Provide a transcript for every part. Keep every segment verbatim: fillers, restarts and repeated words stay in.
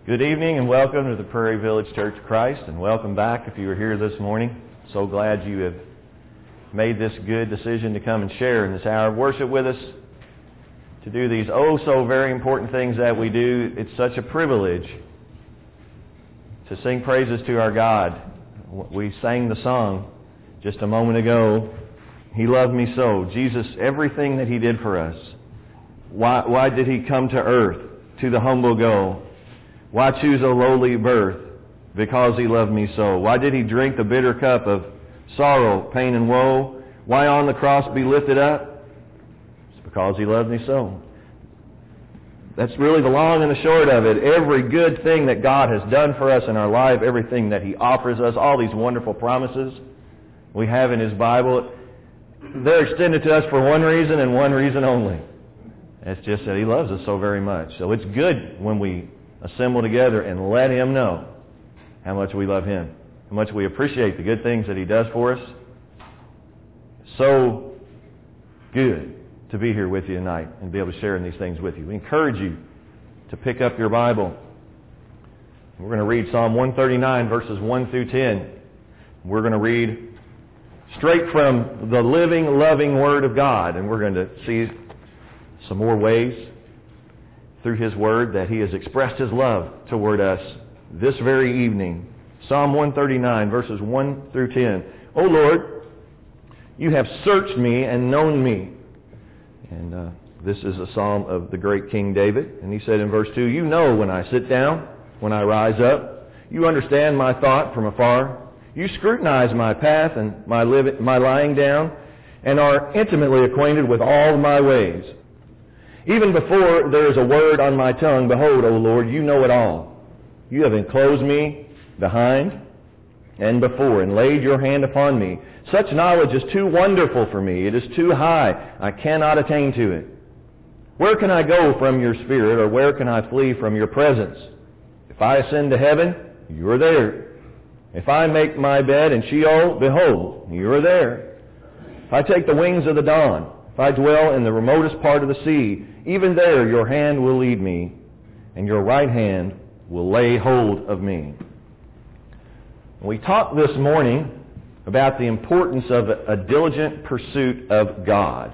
Good evening and welcome to the Prairie Village Church of Christ, and welcome back if you were here this morning. So glad you have made this good decision to come and share in this hour of worship with us, to do these oh so very important things that we do. It's such a privilege to sing praises to our God. We sang the song just a moment ago, He loved me so. Jesus, everything that He did for us. Why, why did He come to earth, to the humble go? Why choose a lowly birth? Because He loved me so. Why did He drink the bitter cup of sorrow, pain, and woe? Why on the cross be lifted up? It's because He loved me so. That's really the long and the short of it. Every good thing that God has done for us in our life, everything that He offers us, all these wonderful promises we have in His Bible, they're extended to us for one reason and one reason only. It's just that He loves us so very much. So it's good when we assemble together and let Him know how much we love Him, how much we appreciate the good things that He does for us. So good to be here with you tonight and be able to share in these things with you. We encourage you to pick up your Bible. We're going to read Psalm one thirty-nine, verses one through ten. We're going to read straight from the living, loving Word of God, and we're going to see some more ways through His Word that He has expressed His love toward us this very evening. Psalm one thirty-nine, verses one through ten. O Lord, You have searched me and known me. And uh, this is a psalm of the great King David. And he said in verse two, You know when I sit down, when I rise up. You understand my thought from afar. You scrutinize my path and my, liv- my lying down, and are intimately acquainted with all my ways. Even before there is a word on my tongue, behold, O Lord, You know it all. You have enclosed me behind and before, and laid Your hand upon me. Such knowledge is too wonderful for me. It is too high. I cannot attain to it. Where can I go from Your Spirit, or where can I flee from Your presence? If I ascend to heaven, You are there. If I make my bed in Sheol, behold, You are there. If I take the wings of the dawn, if I dwell in the remotest part of the sea, even there Your hand will lead me, and Your right hand will lay hold of me. We talked this morning about the importance of a diligent pursuit of God.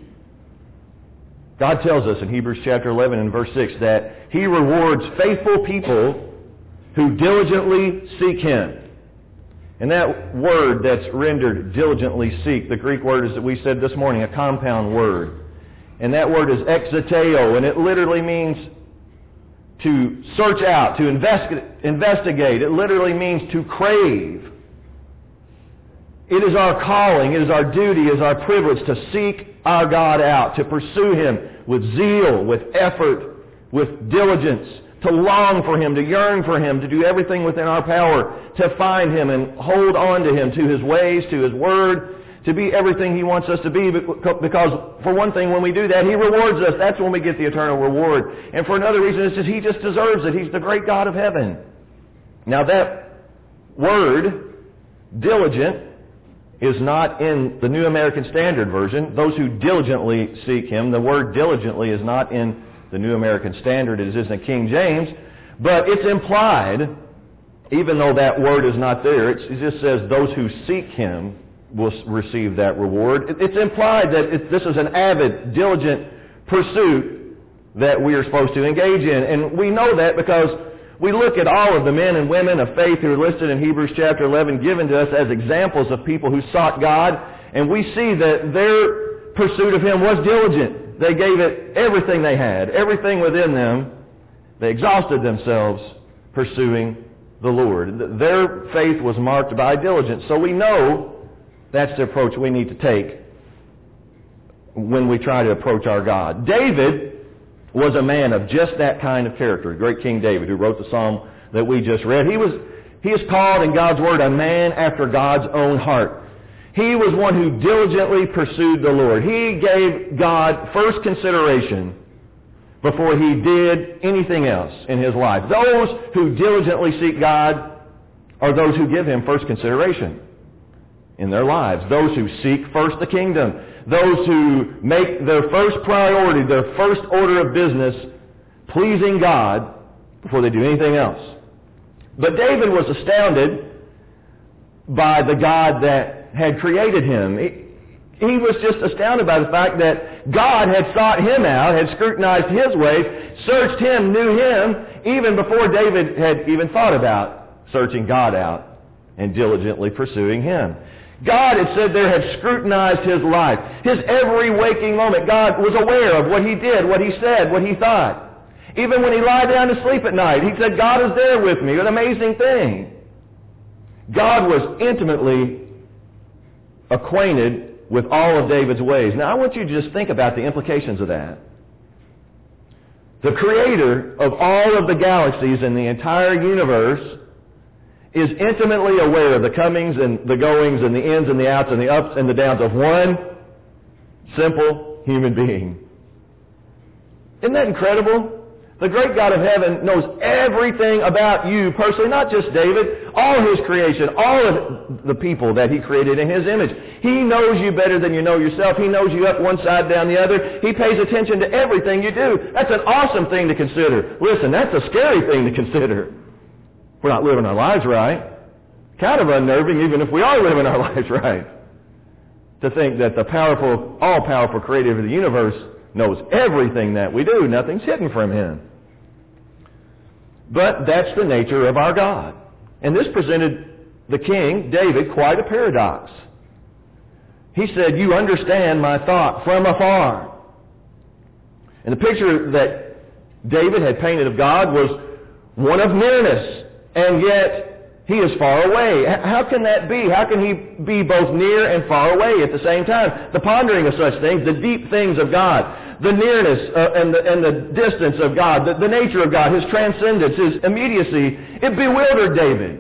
God tells us in Hebrews chapter eleven and verse six that He rewards faithful people who diligently seek Him. And that word that's rendered diligently seek, the Greek word is that we said this morning, a compound word. And that word is exateo, and it literally means to search out, to investi- investigate. It literally means to crave. It is our calling, it is our duty, it is our privilege to seek our God out, to pursue Him with zeal, with effort, with diligence, to long for Him, to yearn for Him, to do everything within our power to find Him and hold on to Him, to His ways, to His Word, to be everything He wants us to be. Because for one thing, when we do that, He rewards us. That's when we get the eternal reward. And for another reason, it's just He just deserves it. He's the great God of heaven. Now that word, diligent, is not in the New American Standard Version. Those who diligently seek Him, the word diligently is not in the New American Standard. It is in King James. But it's implied, even though that word is not there, it just says those who seek Him will receive that reward. It's implied that it, this is an avid, diligent pursuit that we are supposed to engage in. And we know that because we look at all of the men and women of faith who are listed in Hebrews chapter eleven, given to us as examples of people who sought God, and we see that their pursuit of Him was diligent. They gave it everything they had, everything within them. They exhausted themselves pursuing the Lord. Their faith was marked by diligence. So we know that's the approach we need to take when we try to approach our God. David was a man of just that kind of character. Great King David, who wrote the psalm that we just read. He was he is called in God's Word a man after God's own heart. He was one who diligently pursued the Lord. He gave God first consideration before he did anything else in his life. Those who diligently seek God are those who give Him first consideration in their lives. Those who seek first the kingdom. Those who make their first priority, their first order of business, pleasing God before they do anything else. But David was astounded by the God that had created him. He, he was just astounded by the fact that God had sought him out, had scrutinized his ways, searched him, knew him, even before David had even thought about searching God out and diligently pursuing him. God, it said there, had scrutinized his life. His every waking moment, God was aware of what he did, what he said, what he thought. Even when he lied down to sleep at night, he said, God is there with me. An amazing thing. God was intimately acquainted with all of David's ways. Now, I want you to just think about the implications of that. The creator of all of the galaxies in the entire universe is intimately aware of the comings and the goings and the ins and the outs and the ups and the downs of one simple human being. Isn't that incredible? The great God of heaven knows everything about you personally, not just David, all his creation, all of the people that he created in his image. He knows you better than you know yourself. He knows you up one side, down the other. He pays attention to everything you do. That's an awesome thing to consider. Listen, that's a scary thing to consider. We're not living our lives right. Kind of unnerving, even if we are living our lives right. To think that the powerful, all-powerful creator of the universe knows everything that we do. Nothing's hidden from him. But that's the nature of our God. And this presented the king, David, quite a paradox. He said, you understand my thought from afar. And the picture that David had painted of God was one of nearness, and yet he is far away. How can that be? How can he be both near and far away at the same time? The pondering of such things, the deep things of God, the nearness uh, and, the, and the distance of God, the, the nature of God, his transcendence, his immediacy, it bewildered David.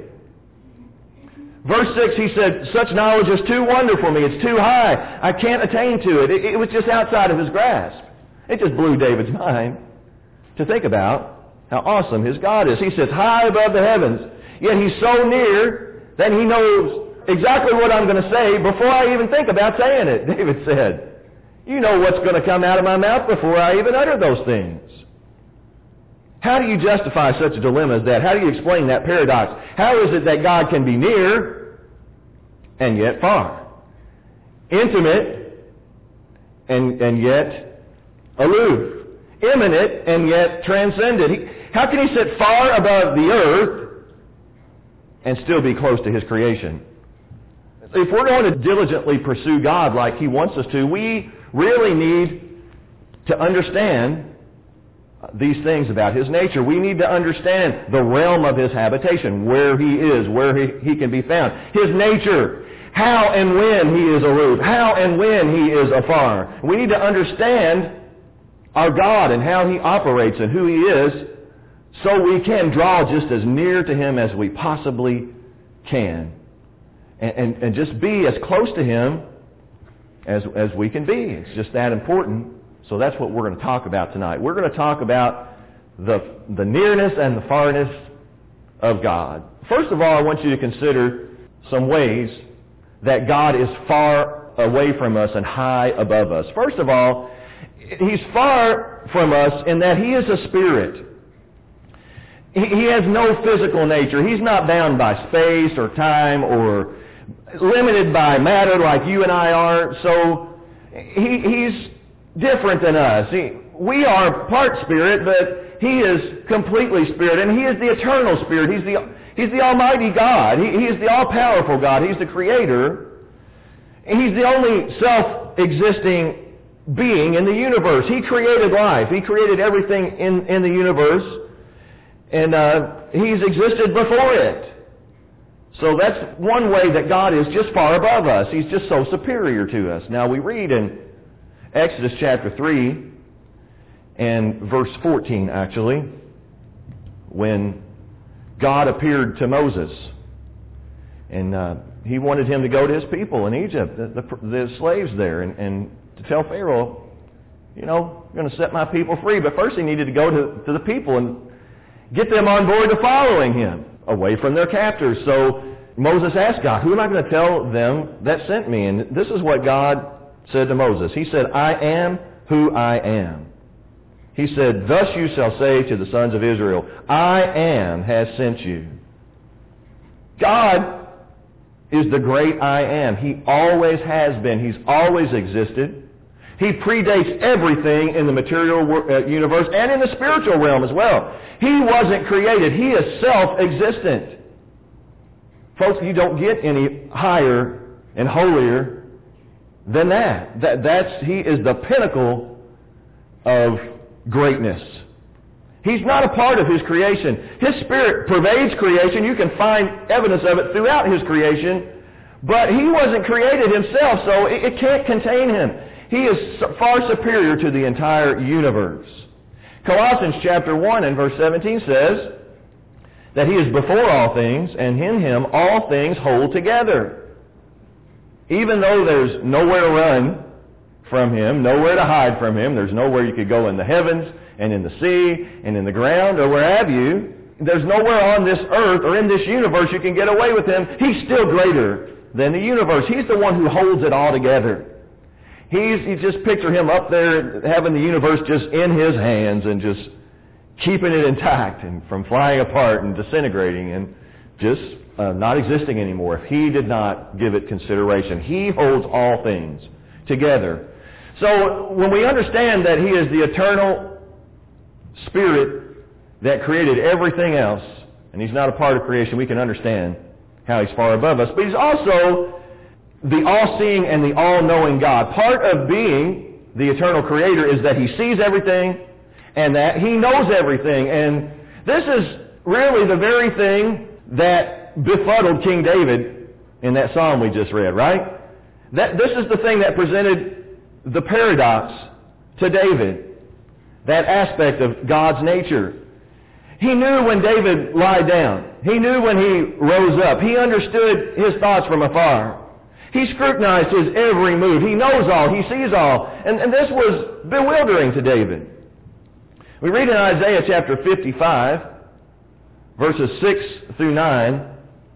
Verse six, he said, such knowledge is too wonderful for me. It's too high. I can't attain to it. it. It was just outside of his grasp. It just blew David's mind to think about how awesome his God is. He sits high above the heavens, yet he's so near that he knows exactly what I'm going to say before I even think about saying it. David said, you know what's going to come out of my mouth before I even utter those things. How do you justify such a dilemma as that? How do you explain that paradox? How is it that God can be near and yet far? Intimate and, and yet aloof. Immanent and yet transcendent. He, how can he sit far above the earth and still be close to his creation? If we're going to diligently pursue God like he wants us to, we really need to understand these things about his nature. We need to understand the realm of his habitation, where he is, where he, he can be found. His nature, how and when he is aloof, how and when he is afar. We need to understand our God and how he operates and who he is, so we can draw just as near to him as we possibly can. And, and, and just be as close to him as, as we can be. It's just that important. So that's what we're going to talk about tonight. We're going to talk about the, the nearness and the farness of God. First of all, I want you to consider some ways that God is far away from us and high above us. First of all, he's far from us in that he is a spirit. He, he has no physical nature. He's not bound by space or time or limited by matter like you and I are. So he, he's different than us. He, we are part spirit, but he is completely spirit, and he is the eternal spirit. He's the, he's the almighty God. He, he is the all-powerful God. He's the creator. He's the only self-existing being in the universe. He created life. He created everything in, in the universe, and uh, he's existed before it. So that's one way that God is just far above us. He's just so superior to us. Now we read in Exodus chapter three and verse fourteen, actually, when God appeared to Moses. And uh, he wanted him to go to his people in Egypt, the, the, the slaves there, and, and to tell Pharaoh, you know, I'm going to set my people free. But first he needed to go to, to the people and get them on board to following him, away from their captors. So Moses asked God, who am I going to tell them that sent me? And this is what God said to Moses. He said, I am who I am. He said, thus you shall say to the sons of Israel, I am has sent you. God is the great I am. He always has been. He's always existed. He predates everything in the material universe and in the spiritual realm as well. He wasn't created. He is self-existent. Folks, you don't get any higher and holier than that. that that's, he is the pinnacle of greatness. He's not a part of His creation. His Spirit pervades creation. You can find evidence of it throughout His creation. But He wasn't created Himself, so it, it can't contain Him. He is far superior to the entire universe. Colossians chapter one and verse seventeen says that He is before all things, and in Him all things hold together. Even though there's nowhere to run from Him, nowhere to hide from Him, there's nowhere you could go in the heavens, and in the sea, and in the ground, or where have you. There's nowhere on this earth or in this universe you can get away with Him. He's still greater than the universe. He's the one who holds it all together. He's, you just picture Him up there having the universe just in His hands and just keeping it intact and from flying apart and disintegrating and just uh, not existing anymore if He did not give it consideration. He holds all things together. So when we understand that He is the eternal Spirit that created everything else, and He's not a part of creation, we can understand how He's far above us. But He's also the all-seeing and the all-knowing God. Part of being the eternal Creator is that He sees everything and that He knows everything. And this is really the very thing that befuddled King David in that psalm we just read, right? That this is the thing that presented the paradox to David. That aspect of God's nature. He knew when David lied down. He knew when he rose up. He understood his thoughts from afar. He scrutinized his every move. He knows all. He sees all. And, and this was bewildering to David. We read in Isaiah chapter fifty-five, verses six through nine,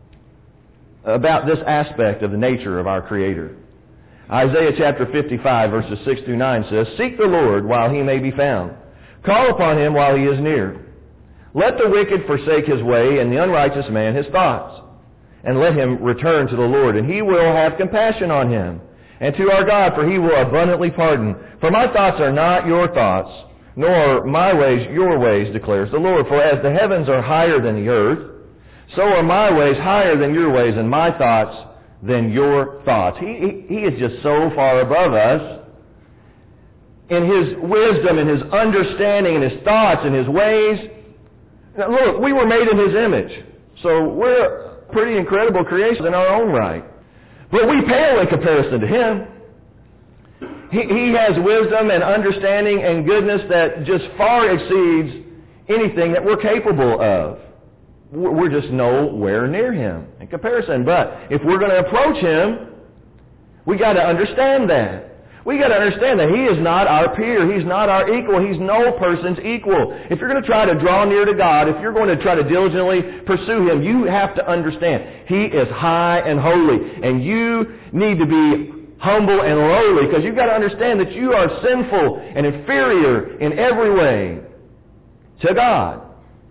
about this aspect of the nature of our Creator. Isaiah chapter fifty-five, verses six through nine says, Seek the Lord while He may be found. Call upon Him while He is near. Let the wicked forsake his way, and the unrighteous man his thoughts. And let him return to the Lord, and He will have compassion on him. And to our God, for He will abundantly pardon. For my thoughts are not your thoughts, nor my ways your ways, declares the Lord. For as the heavens are higher than the earth, so are my ways higher than your ways, and my thoughts than your thoughts. He, he, he is just so far above us in His wisdom and His understanding and His thoughts and His ways. Now look, we were made in His image, so we're a pretty incredible creation in our own right. But we pale in comparison to Him. He, he has wisdom and understanding and goodness that just far exceeds anything that we're capable of. We're just nowhere near Him in comparison. But if we're going to approach Him, we got to understand that. We got to understand that He is not our peer. He's not our equal. He's no person's equal. If you're going to try to draw near to God, if you're going to try to diligently pursue Him, you have to understand He is high and holy. And you need to be humble and lowly, because you've got to understand that you are sinful and inferior in every way to God.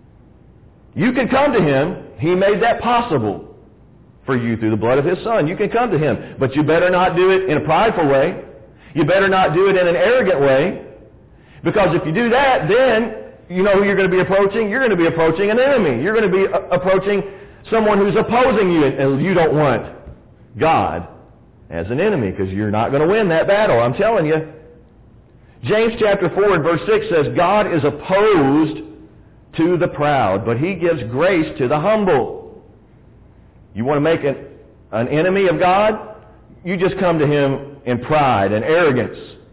You can come to Him. He made that possible for you through the blood of His Son. You can come to Him, but you better not do it in a prideful way. You better not do it in an arrogant way, because if you do that, then you know who you're going to be approaching? You're going to be approaching an enemy. You're going to be a- approaching someone who's opposing you, and you don't want God as an enemy, because you're not going to win that battle, I'm telling you. James chapter four and verse six says, God is opposed to the proud, but He gives grace to the humble. You want to make an, an enemy of God? You just come to Him in pride and arrogance.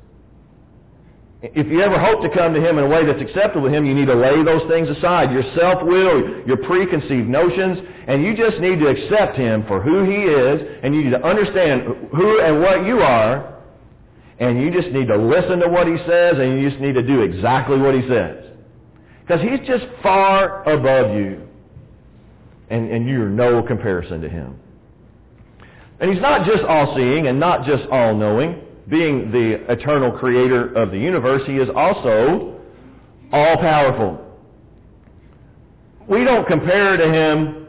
If you ever hope to come to Him in a way that's acceptable to Him, you need to lay those things aside, your self-will, your preconceived notions, and you just need to accept Him for who He is, and you need to understand who and what you are, and you just need to listen to what He says, and you just need to do exactly what He says. Because He's just far above you, and, and you're no comparison to Him. And He's not just all-seeing and not just all-knowing. Being the eternal creator of the universe, He is also all-powerful. We don't compare to him,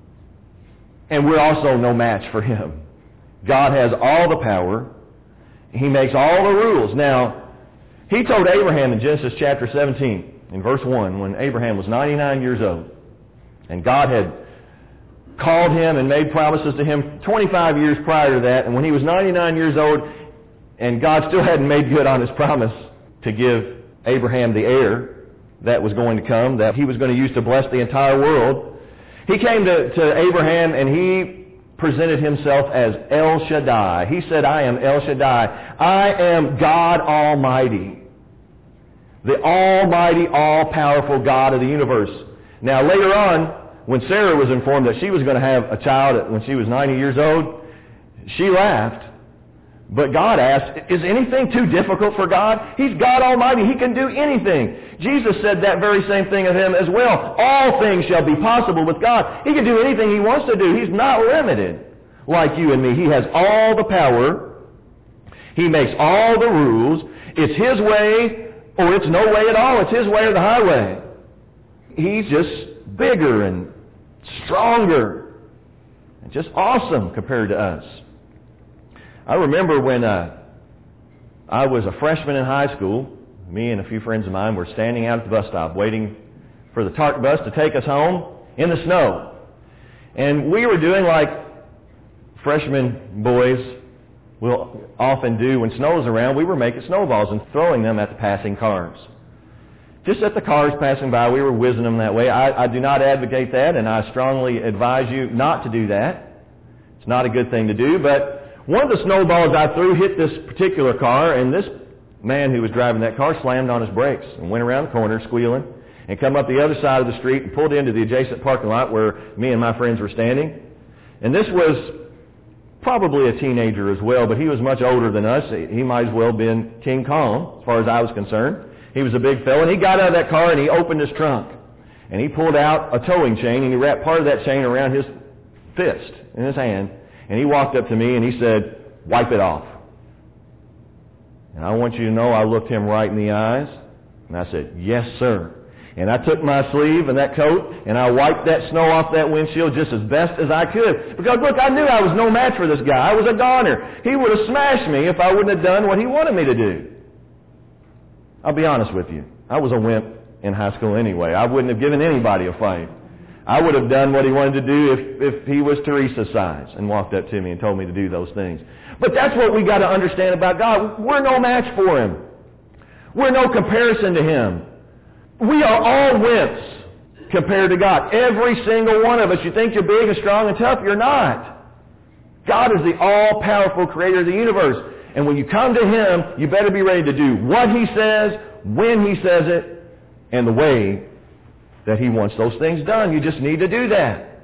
and we're also no match for him. God has all the power. He makes all the rules. Now, he told Abraham in Genesis chapter seventeen, in verse one, when Abraham was ninety-nine years old, and God had called him and made promises to him twenty-five years prior to that, and when he was ninety-nine years old, and God still hadn't made good on his promise to give Abraham the heir that was going to come, that he was going to use to bless the entire world, he came to, to Abraham and he presented himself as El Shaddai. He said, I am El Shaddai. I am God Almighty. The Almighty, all-powerful God of the universe. Now later on, when Sarah was informed that she was going to have a child when she was ninety years old, she laughed. But God asked, is anything too difficult for God? He's God Almighty. He can do anything. Jesus said that very same thing of him as well. All things shall be possible with God. He can do anything he wants to do. He's not limited like you and me. He has all the power. He makes all the rules. It's his way or it's no way at all. It's his way or the highway. He's just bigger and stronger and just awesome compared to us. I remember when uh, I was a freshman in high school, me and a few friends of mine were standing out at the bus stop waiting for the TARC bus to take us home in the snow. And we were doing like freshman boys will often do when snow's around. We were making snowballs and throwing them at the passing cars. Just at the cars passing by, we were whizzing them that way. I, I do not advocate that, and I strongly advise you not to do that. It's not a good thing to do, but one of the snowballs I threw hit this particular car, and this man who was driving that car slammed on his brakes and went around the corner squealing and come up the other side of the street and pulled into the adjacent parking lot where me and my friends were standing. And this was probably a teenager as well, but he was much older than us. He might as well have been King Kong as far as I was concerned. He was a big fellow, and he got out of that car and he opened his trunk. And he pulled out a towing chain, and he wrapped part of that chain around his fist in his hand. And he walked up to me and he said, wipe it off. And I want you to know I looked him right in the eyes and I said, yes, sir. And I took my sleeve and that coat and I wiped that snow off that windshield just as best as I could. Because look, I knew I was no match for this guy. I was a goner. He would have smashed me if I wouldn't have done what he wanted me to do. I'll be honest with you. I was a wimp in high school anyway. I wouldn't have given anybody a fight. I would have done what he wanted to do if, if he was Teresa's size and walked up to me and told me to do those things. But that's what we got to understand about God. We're no match for him. We're no comparison to him. We are all wimps compared to God. Every single one of us. You think you're big and strong and tough. You're not. God is the all-powerful creator of the universe. And when you come to him, you better be ready to do what he says, when he says it, and the way that he wants those things done. You just need to do that.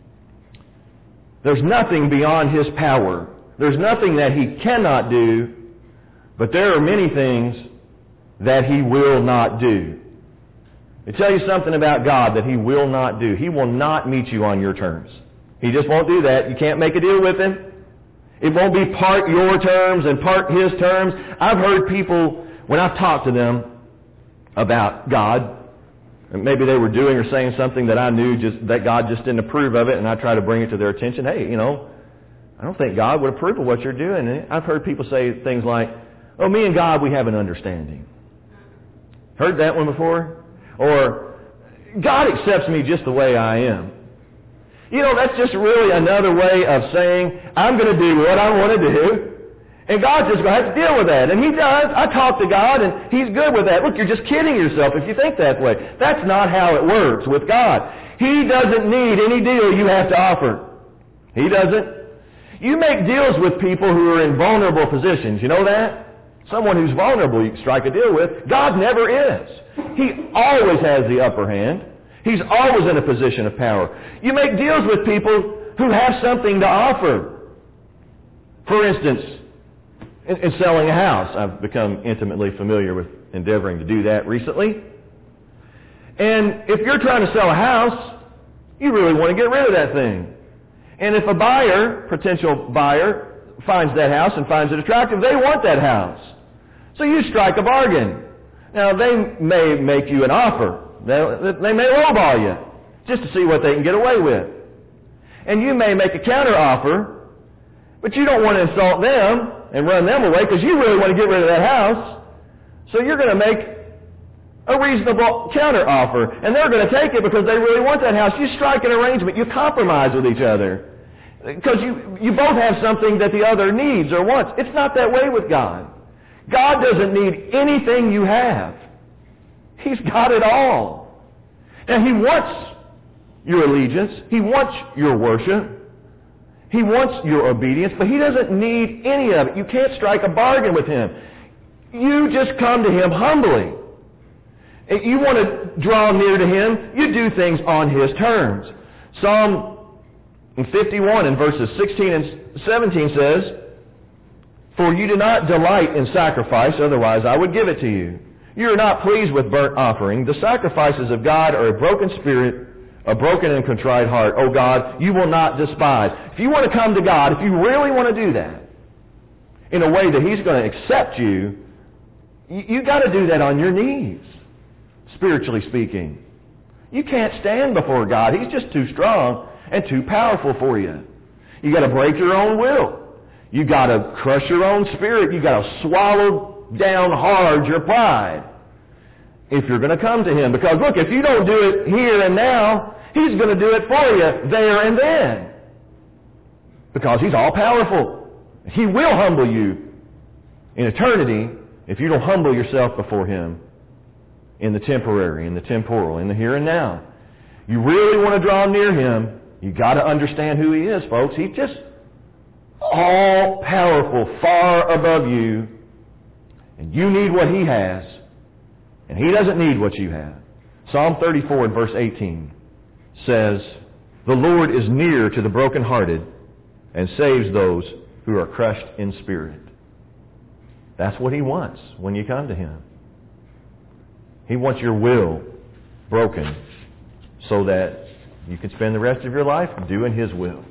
There's nothing beyond his power. There's nothing that he cannot do, but there are many things that he will not do. I tell you something about God that he will not do. He will not meet you on your terms. He just won't do that. You can't make a deal with him. It won't be part your terms and part his terms. I've heard people, when I've talked to them about God, and maybe they were doing or saying something that I knew just that God just didn't approve of it, and I try to bring it to their attention. Hey, you know, I don't think God would approve of what you're doing. And I've heard people say things like, oh, me and God, we have an understanding. Heard that one before? Or, God accepts me just the way I am. You know, that's just really another way of saying, I'm going to do what I want to do, and God's just going to have to deal with that. And he does. I talk to God, and he's good with that. Look, you're just kidding yourself if you think that way. That's not how it works with God. He doesn't need any deal you have to offer. He doesn't. You make deals with people who are in vulnerable positions. You know that? Someone who's vulnerable you can strike a deal with. God never is. He always has the upper hand. He's always in a position of power. You make deals with people who have something to offer. For instance, in, in selling a house. I've become intimately familiar with endeavoring to do that recently. And if you're trying to sell a house, you really want to get rid of that thing. And if a buyer, potential buyer, finds that house and finds it attractive, they want that house. So you strike a bargain. Now, they may make you an offer. They, they may lowball you just to see what they can get away with. And you may make a counter offer, but you don't want to insult them and run them away because you really want to get rid of that house. So you're going to make a reasonable counter offer. And they're going to take it because they really want that house. You strike an arrangement. You compromise with each other. Because you, you both have something that the other needs or wants. It's not that way with God. God doesn't need anything you have. He's got it all. And He wants your allegiance. He wants your worship. He wants your obedience, but He doesn't need any of it. You can't strike a bargain with Him. You just come to Him humbly. If you want to draw near to Him, you do things on His terms. Psalm fifty-one in verses sixteen and seventeen says, "For you do not delight in sacrifice, otherwise I would give it to you. You are not pleased with burnt offering. The sacrifices of God are a broken spirit, a broken and contrite heart. O God, you will not despise." If you want to come to God, if you really want to do that in a way that He's going to accept you, you, you got to do that on your knees, spiritually speaking. You can't stand before God. He's just too strong and too powerful for you. You got to break your own will. You got to crush your own spirit. You got to swallow down hard your pride if you're going to come to Him. Because look, if you don't do it here and now, He's going to do it for you there and then. Because He's all powerful. He will humble you in eternity if you don't humble yourself before Him in the temporary, in the temporal, in the here and now. You really want to draw near Him, you got to understand who He is, folks. He's just all powerful, far above you, and you need what He has, and He doesn't need what you have. Psalm thirty-four and verse eighteen says, "The Lord is near to the brokenhearted and saves those who are crushed in spirit." That's what He wants when you come to Him. He wants your will broken so that you can spend the rest of your life doing His will.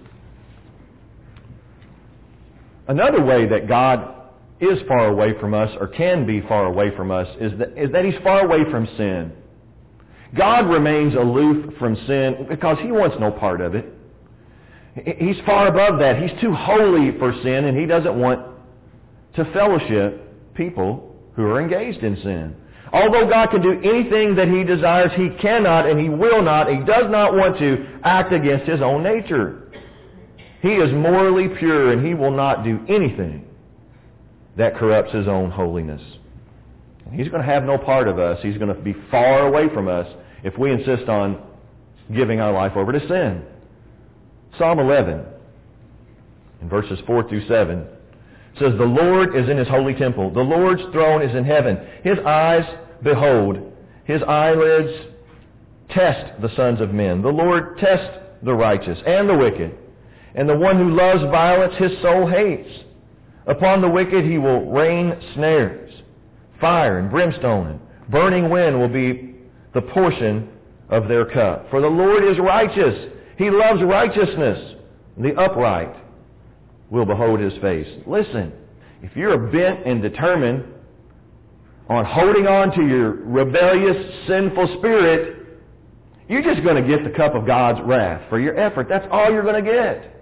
Another way that God is far away from us, or can be far away from us, is that, is that He's far away from sin. God remains aloof from sin because He wants no part of it. He's far above that. He's too holy for sin, and He doesn't want to fellowship people who are engaged in sin. Although God can do anything that He desires, He cannot and He will not, He does not want to act against His own nature. He is morally pure, and He will not do anything that corrupts His own holiness. He's going to have no part of us. He's going to be far away from us if we insist on giving our life over to sin. Psalm eleven, in verses four through seven, says, "The Lord is in His holy temple. The Lord's throne is in heaven. His eyes behold. His eyelids test the sons of men. The Lord tests the righteous and the wicked. And the one who loves violence His soul hates. Upon the wicked He will rain snares. Fire and brimstone and burning wind will be the portion of their cup. For the Lord is righteous. He loves righteousness. The upright will behold His face." Listen, if you're bent and determined on holding on to your rebellious, sinful spirit, you're just going to get the cup of God's wrath for your effort. That's all you're going to get.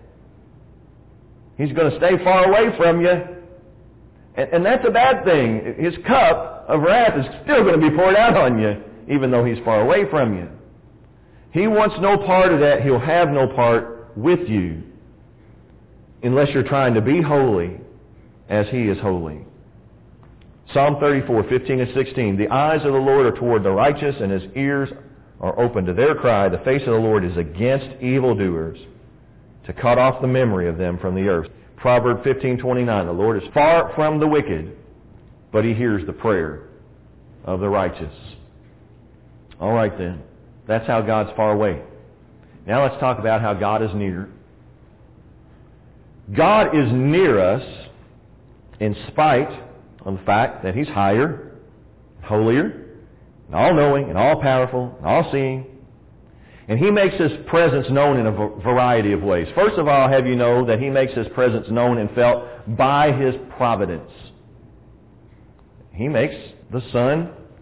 He's going to stay far away from you. And, and that's a bad thing. His cup of wrath is still going to be poured out on you, even though He's far away from you. He wants no part of that. He'll have no part with you unless you're trying to be holy as He is holy. Psalm thirty-four, fifteen and sixteen. "The eyes of the Lord are toward the righteous, and His ears are open to their cry. The face of the Lord is against evildoers, to cut off the memory of them from the earth." Proverbs fifteen, twenty-nine. "The Lord is far from the wicked, but He hears the prayer of the righteous." All right then. That's how God's far away. Now let's talk about how God is near. God is near us in spite of the fact that He's higher, holier, and all-knowing, and all-powerful, and all-seeing. And He makes His presence known in a variety of ways. First of all, I'll have you know that He makes His presence known and felt by His providence. He makes the sun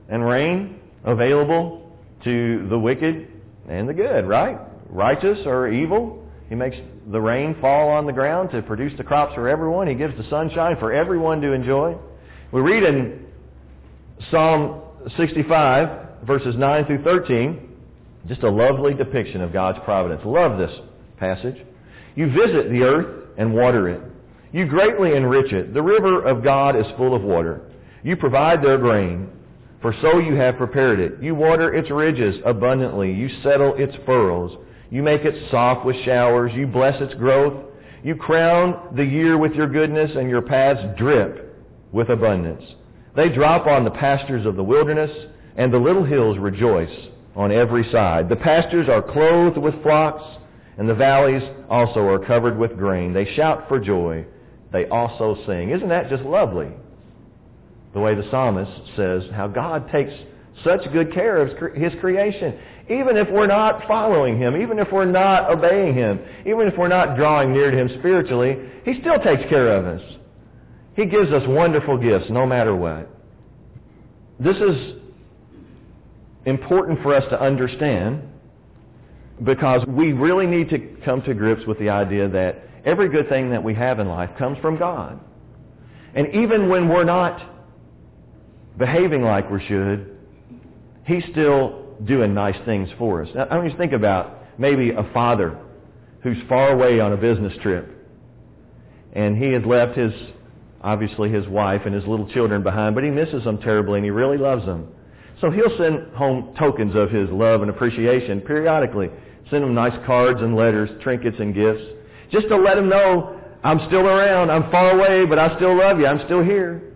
and rain available to the wicked and the good, right? Righteous or evil. He makes the rain fall on the ground to produce the crops for everyone. He gives the sunshine for everyone to enjoy. We read in Psalm sixty-five, verses nine through thirteen, just a lovely depiction of God's providence. Love this passage. You visit the earth and water it. You greatly enrich it. The river of God is full of water. You provide their grain, for so you have prepared it. You water its ridges abundantly. You settle its furrows. You make it soft with showers. You bless its growth. You crown the year with your goodness, and your paths drip with abundance. They drop on the pastures of the wilderness, and the little hills rejoice on every side. The pastures are clothed with flocks, and the valleys also are covered with grain. They shout for joy. They also sing. Isn't that just lovely? The way the psalmist says how God takes such good care of His creation. Even if we're not following Him, even if we're not obeying Him, even if we're not drawing near to Him spiritually, He still takes care of us. He gives us wonderful gifts no matter what. This is important for us to understand because we really need to come to grips with the idea that every good thing that we have in life comes from God. And even when we're not behaving like we should, He's still doing nice things for us. Now, I mean, just think about maybe a father who's far away on a business trip, and he has left his, obviously his wife and his little children behind, but he misses them terribly and he really loves them. So he'll send home tokens of his love and appreciation periodically. Send them nice cards and letters, trinkets and gifts, just to let them know, I'm still around, I'm far away, but I still love you, I'm still here.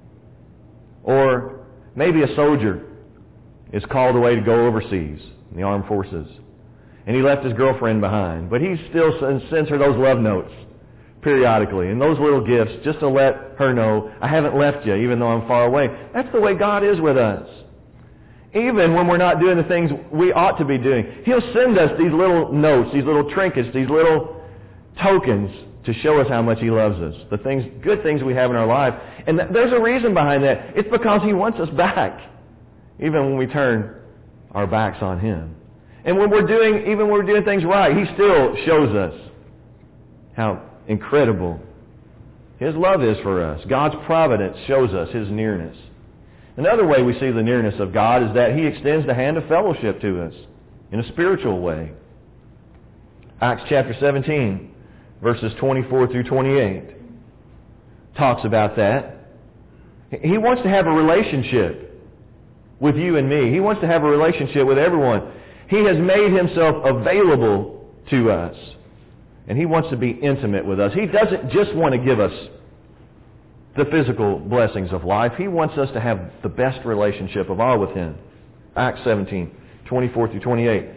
Or maybe a soldier is called away to go overseas in the armed forces, and he left his girlfriend behind, but he still sends her those love notes periodically and those little gifts just to let her know, I haven't left you even though I'm far away. That's the way God is with us. Even when we're not doing the things we ought to be doing, He'll send us these little notes, these little trinkets, these little tokens to show us how much He loves us, the things, good things we have in our life. And th- there's a reason behind that. It's because He wants us back, even when we turn our backs on Him. And when we're doing, even when we're doing things right, He still shows us how incredible His love is for us. God's providence shows us His nearness. Another way we see the nearness of God is that He extends the hand of fellowship to us in a spiritual way. Acts chapter seventeen, verses twenty-four through twenty-eight, talks about that. He wants to have a relationship with you and me. He wants to have a relationship with everyone. He has made Himself available to us, and He wants to be intimate with us. He doesn't just want to give us the physical blessings of life. He wants us to have the best relationship of all with Him. Acts seventeen, twenty-four through twenty-eight.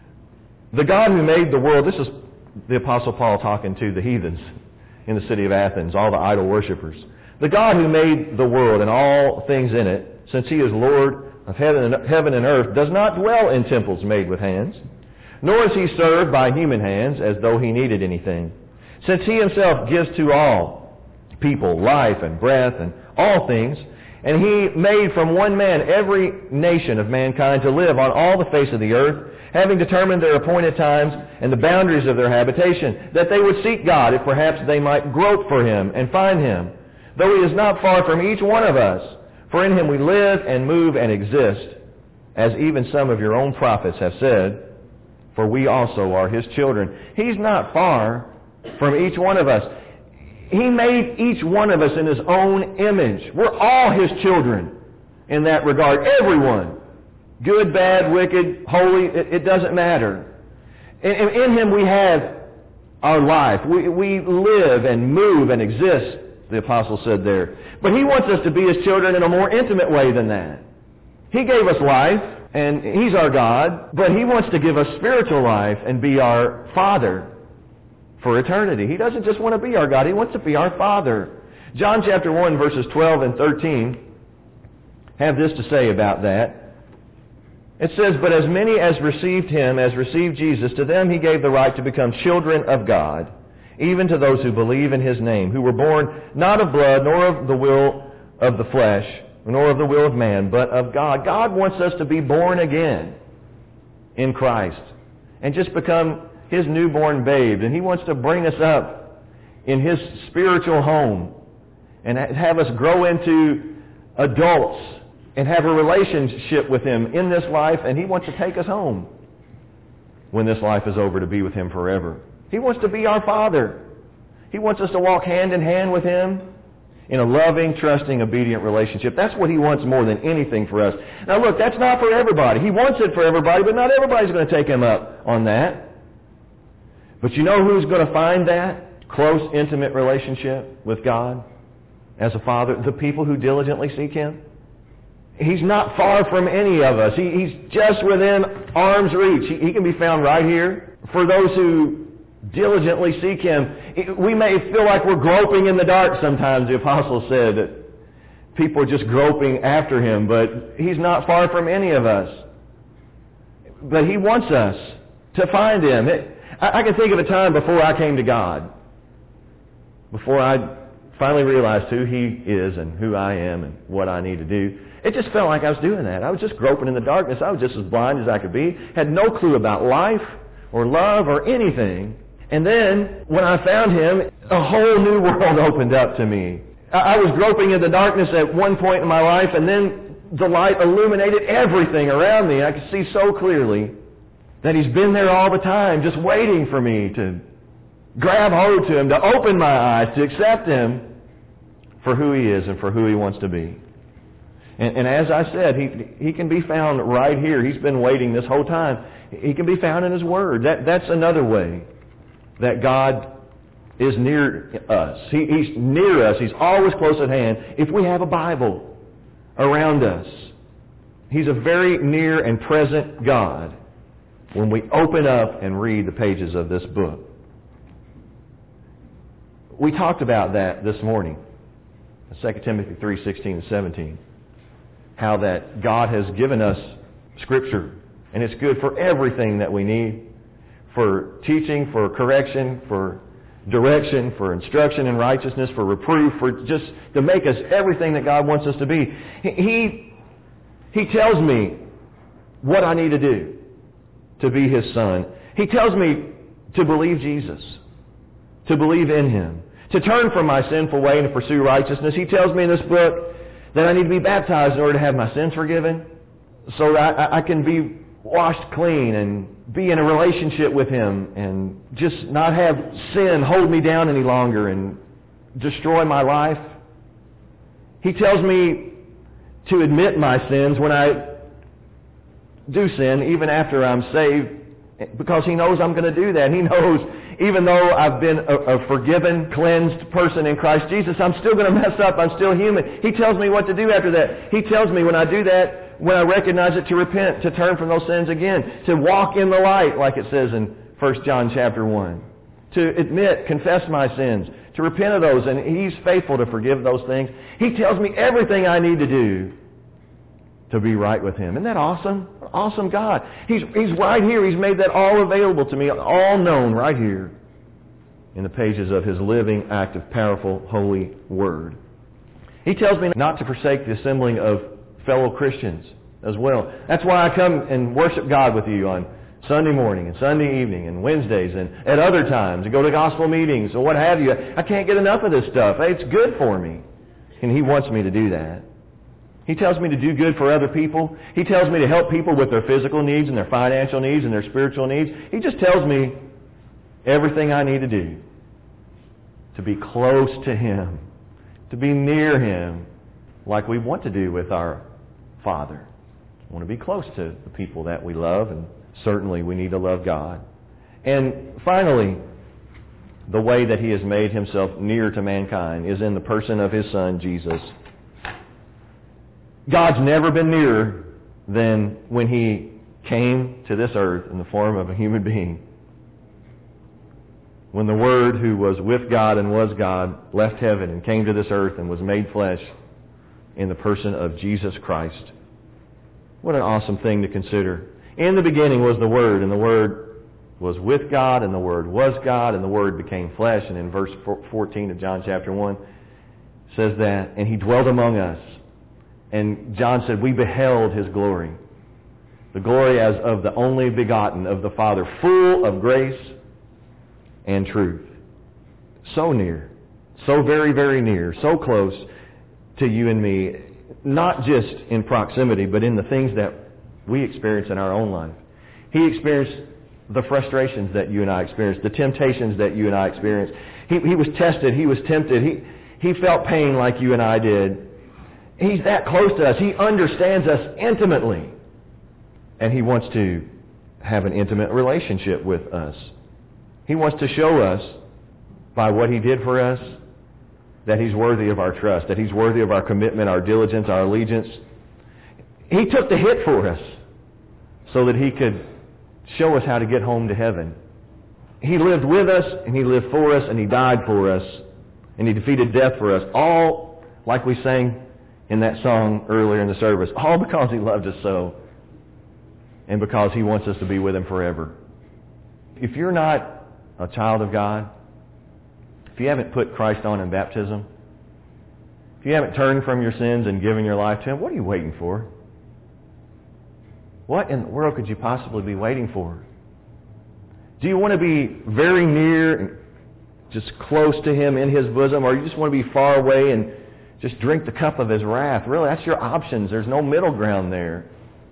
The God who made the world, this is the Apostle Paul talking to the heathens in the city of Athens, all the idol worshippers. The God who made the world and all things in it, since He is Lord of heaven and, heaven and earth, does not dwell in temples made with hands, nor is He served by human hands as though He needed anything. Since He Himself gives to all people life and breath and all things, and He made from one man every nation of mankind to live on all the face of the earth, having determined their appointed times and the boundaries of their habitation, that they would seek God, if perhaps they might grope for Him and find Him, though He is not far from each one of us. For in Him we live and move and exist, as even some of your own prophets have said, for we also are His children. He's not far from each one of us. He made each one of us in His own image. We're all His children in that regard. Everyone. Good, bad, wicked, holy, it, it doesn't matter. In, in Him we have our life. We, we live and move and exist, the apostle said there. But He wants us to be His children in a more intimate way than that. He gave us life, and He's our God, but He wants to give us spiritual life and be our Father for eternity. He doesn't just want to be our God. He wants to be our Father. John chapter one, verses twelve and thirteen have this to say about that. It says, but as many as received Him, as received Jesus, to them He gave the right to become children of God, even to those who believe in His name, who were born not of blood, nor of the will of the flesh, nor of the will of man, but of God. God wants us to be born again in Christ and just become His newborn babe. And He wants to bring us up in His spiritual home and have us grow into adults and have a relationship with Him in this life. And He wants to take us home when this life is over to be with Him forever. He wants to be our Father. He wants us to walk hand in hand with Him in a loving, trusting, obedient relationship. That's what He wants more than anything for us. Now look, that's not for everybody. He wants it for everybody, but not everybody's going to take Him up on that. But you know who's going to find that close, intimate relationship with God as a Father? The people who diligently seek Him. He's not far from any of us. He, he's just within arm's reach. He, he can be found right here. For those who diligently seek Him, we may feel like we're groping in the dark sometimes. The apostle said that people are just groping after Him, but He's not far from any of us. But He wants us to find Him. It, I, I can think of a time before I came to God, before I finally realized who He is and who I am and what I need to do. It just felt like I was doing that. I was just groping in the darkness. I was just as blind as I could be. Had no clue about life or love or anything. And then, when I found Him, a whole new world opened up to me. I was groping in the darkness at one point in my life, and then the light illuminated everything around me. I could see so clearly that He's been there all the time, just waiting for me to grab hold to Him, to open my eyes, to accept Him for who He is and for who He wants to be. And, and as I said, he, he can be found right here. He's been waiting this whole time. He can be found in His Word. That, that's another way that God is near us. He, he's near us. He's always close at hand. If we have a Bible around us, He's a very near and present God when we open up and read the pages of this book. We talked about that this morning, Second Timothy three, sixteen and seventeen. How that God has given us Scripture, and it's good for everything that we need, for teaching, for correction, for direction, for instruction in righteousness, for reproof, for just to make us everything that God wants us to be. He, he tells me what I need to do to be His son. He tells me to believe Jesus, to believe in Him, to turn from my sinful way and to pursue righteousness. He tells me in this book that I need to be baptized in order to have my sins forgiven, so that I, I can be washed clean and be in a relationship with Him and just not have sin hold me down any longer and destroy my life. He tells me to admit my sins when I do sin, even after I'm saved, because He knows I'm going to do that. He knows even though I've been a, a forgiven, cleansed person in Christ Jesus, I'm still going to mess up. I'm still human. He tells me what to do after that. He tells me when I do that, when I recognize it, to repent, to turn from those sins again, to walk in the light, like it says in First John chapter one, to admit, confess my sins, to repent of those, and He's faithful to forgive those things. He tells me everything I need to do to be right with Him. Isn't that awesome? Awesome God. He's, he's right here. He's made that all available to me, all known right here in the pages of His living, active, powerful, holy Word. He tells me not to forsake the assembling of fellow Christians as well. That's why I come and worship God with you on Sunday morning and Sunday evening and Wednesdays and at other times and go to gospel meetings or what have you. I can't get enough of this stuff. It's good for me. And He wants me to do that. He tells me to do good for other people. He tells me to help people with their physical needs and their financial needs and their spiritual needs. He just tells me everything I need to do to be close to Him, to be near Him, like we want to do with our Father. We want to be close to the people that we love, and certainly we need to love God. And finally, the way that He has made Himself near to mankind is in the person of His Son, Jesus. God's never been nearer than when He came to this earth in the form of a human being. When the Word, who was with God and was God, left heaven and came to this earth and was made flesh in the person of Jesus Christ. What an awesome thing to consider. In the beginning was the Word, and the Word was with God, and the Word was God, and the Word became flesh. And in verse fourteen of John chapter one, it says that, and He dwelt among us, And John said, we beheld His glory. The glory as of the only begotten of the Father, full of grace and truth. So near. So very, very near. So close to you and me. Not just in proximity, but in the things that we experience in our own life. He experienced the frustrations that you and I experienced, the temptations that you and I experienced. He, he was tested. He was tempted. He, he felt pain like you and I did. He's that close to us. He understands us intimately. And He wants to have an intimate relationship with us. He wants to show us by what He did for us that He's worthy of our trust, that He's worthy of our commitment, our diligence, our allegiance. He took the hit for us so that He could show us how to get home to heaven. He lived with us, and He lived for us, and He died for us, and He defeated death for us. All, like we sang in that song earlier in the service, all because He loved us so, and because He wants us to be with Him forever. If you're not a child of God, if you haven't put Christ on in baptism, if you haven't turned from your sins and given your life to Him, what are you waiting for? What in the world could you possibly be waiting for? Do you want to be very near and just close to Him in His bosom, or you just want to be far away and just drink the cup of His wrath? Really, that's your options. There's no middle ground there.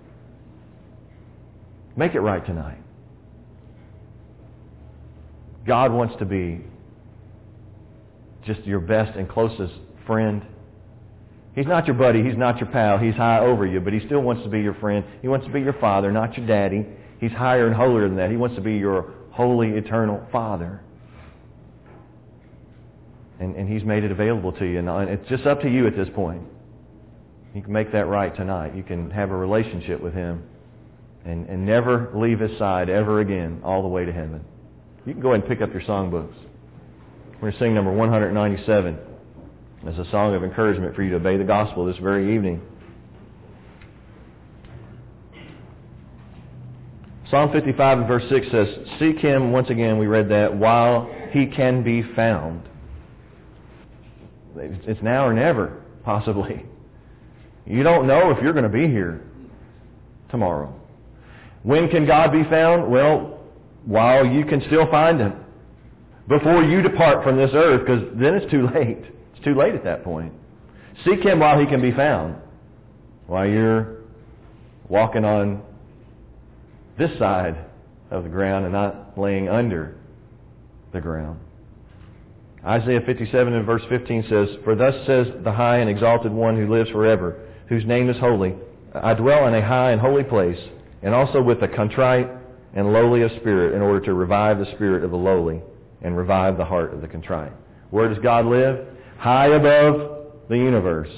Make it right tonight. God wants to be just your best and closest friend. He's not your buddy. He's not your pal. He's high over you, but He still wants to be your friend. He wants to be your Father, not your daddy. He's higher and holier than that. He wants to be your holy, eternal Father. And, and He's made it available to you. And it's just up to you at this point. You can make that right tonight. You can have a relationship with Him and, and never leave His side ever again all the way to heaven. You can go ahead and pick up your songbooks. We're going to sing number one ninety-seven as a song of encouragement for you to obey the gospel this very evening. Psalm fifty-five and verse six says, seek Him, once again we read that, while He can be found. It's now or never, possibly. You don't know if you're going to be here tomorrow. When can God be found? Well, while you can still find Him. Before you depart from this earth, because then it's too late. It's too late at that point. Seek Him while He can be found. While you're walking on this side of the ground and not laying under the ground. Isaiah fifty-seven and verse fifteen says, for thus says the high and exalted one who lives forever, whose name is holy. I dwell in a high and holy place, and also with the contrite and lowly of spirit, in order to revive the spirit of the lowly and revive the heart of the contrite. Where does God live? High above the universe,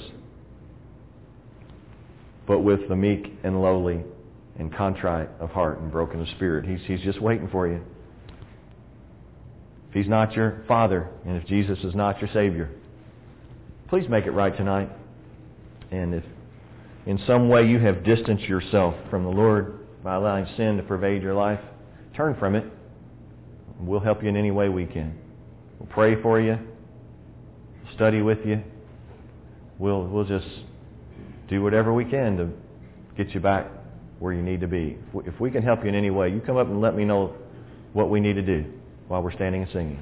but with the meek and lowly and contrite of heart and broken of spirit. He's, he's just waiting for you. If He's not your Father, and if Jesus is not your Savior, please make it right tonight. And if in some way you have distanced yourself from the Lord by allowing sin to pervade your life, turn from it. We'll help you in any way we can. We'll pray for you, study with you. We'll, we'll just do whatever we can to get you back where you need to be. If we, if we can help you in any way, you come up and let me know what we need to do while we're standing and singing.